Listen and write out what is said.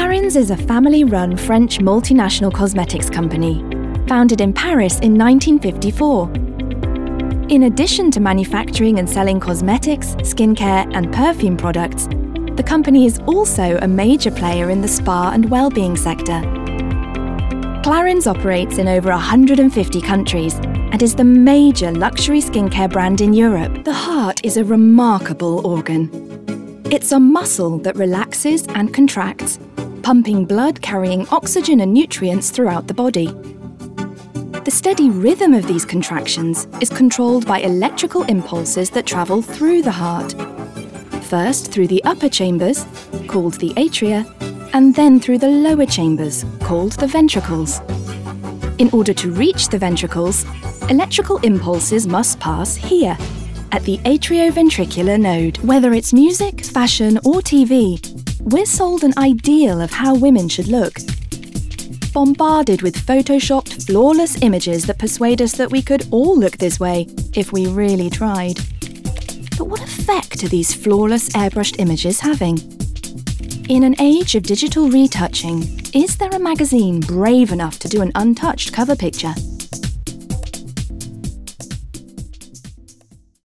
Clarins is a family-run French multinational cosmetics company, founded in Paris in 1954. In addition to manufacturing and selling cosmetics, skincare and perfume products, the company is also a major player in the spa and well-being sector. Clarins operates in over 150 countries and is the major luxury skincare brand in Europe. The heart is a remarkable organ. It's a muscle that relaxes and contracts, pumping blood carrying oxygen and nutrients throughout the body. The steady rhythm of these contractions is controlled by electrical impulses that travel through the heart. First through the upper chambers, called the atria, and then through the lower chambers, called the ventricles. In order to reach the ventricles, electrical impulses must pass here, at the atrioventricular node. Whether it's music, fashion, or TV, we're sold an ideal of how women should look. Bombarded with photoshopped, flawless images that persuade us that we could all look this way if we really tried. But what effect are these flawless airbrushed images having? In an age of digital retouching, is there a magazine brave enough to do an untouched cover picture?